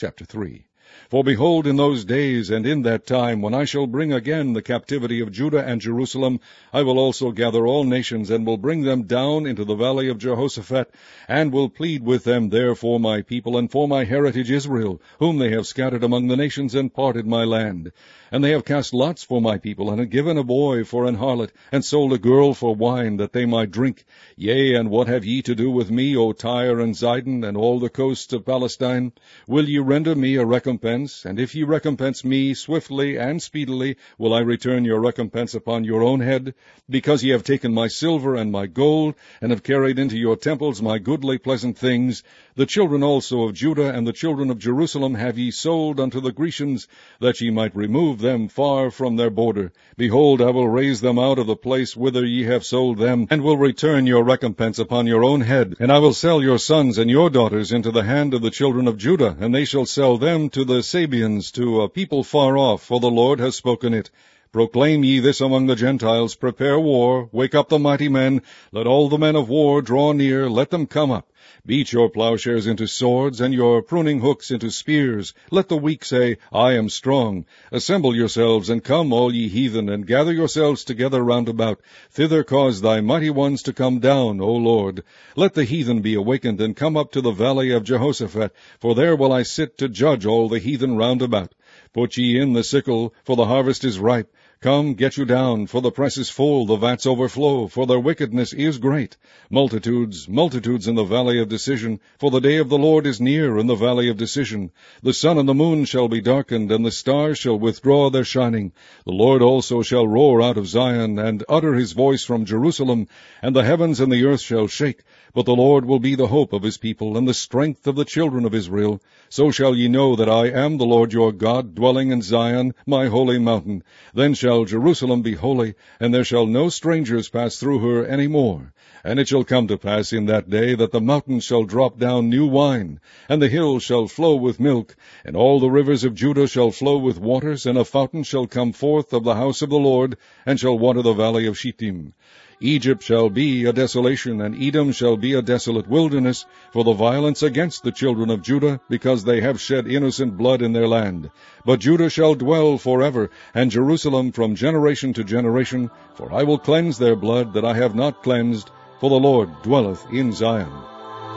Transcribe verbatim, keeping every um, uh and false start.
Chapter three. For behold, in those days and in that time, when I shall bring again the captivity of Judah and Jerusalem, I will also gather all nations, and will bring them down into the valley of Jehoshaphat, and will plead with them there for my people, and for my heritage Israel, whom they have scattered among the nations, and parted my land. And they have cast lots for my people, and have given a boy for an harlot, and sold a girl for wine, that they might drink. Yea, and what have ye to do with me, O Tyre and Zidon, and all the coasts of Palestine? Will ye render me a recompense? And if ye recompense me swiftly and speedily, will I return your recompense upon your own head? Because ye have taken my silver and my gold, and have carried into your temples my goodly pleasant things. The children also of Judah and the children of Jerusalem have ye sold unto the Grecians, that ye might remove them far from their border. Behold, I will raise them out of the place whither ye have sold them, and will return your recompense upon your own head. And I will sell your sons and your daughters into the hand of the children of Judah, and they shall sell them to the Sabeans, to a people far off, for the Lord has spoken it. Proclaim ye this among the Gentiles, prepare war, wake up the mighty men, let all the men of war draw near, let them come up. Beat your plowshares into swords, and your pruning hooks into spears. Let the weak say, I am strong. Assemble yourselves, and come, all ye heathen, and gather yourselves together round about. Thither cause thy mighty ones to come down, O Lord. Let the heathen be awakened, and come up to the valley of Jehoshaphat, for there will I sit to judge all the heathen round about. Put ye in the sickle, for the harvest is ripe. Come, get you down, for the press is full, the vats overflow, for their wickedness is great. Multitudes, multitudes in the valley of decision, for the day of the Lord is near in the valley of decision. The sun and the moon shall be darkened, and the stars shall withdraw their shining. The Lord also shall roar out of Zion, and utter his voice from Jerusalem, and the heavens and the earth shall shake. But the Lord will be the hope of his people, and the strength of the children of Israel. So shall ye know that I am the Lord your God, dwelling in Zion, my holy mountain. Then shall Jerusalem be holy, and there shall no strangers pass through her any more. And it shall come to pass in that day that the mountains shall drop down new wine, and the hills shall flow with milk, and all the rivers of Judah shall flow with waters, and a fountain shall come forth of the house of the Lord, and shall water the valley of Shittim. Egypt shall be a desolation, and Edom shall be a desolate wilderness, for the violence against the children of Judah, because they have shed innocent blood in their land. But Judah shall dwell forever, and Jerusalem from generation to generation, for I will cleanse their blood that I have not cleansed, for the Lord dwelleth in Zion.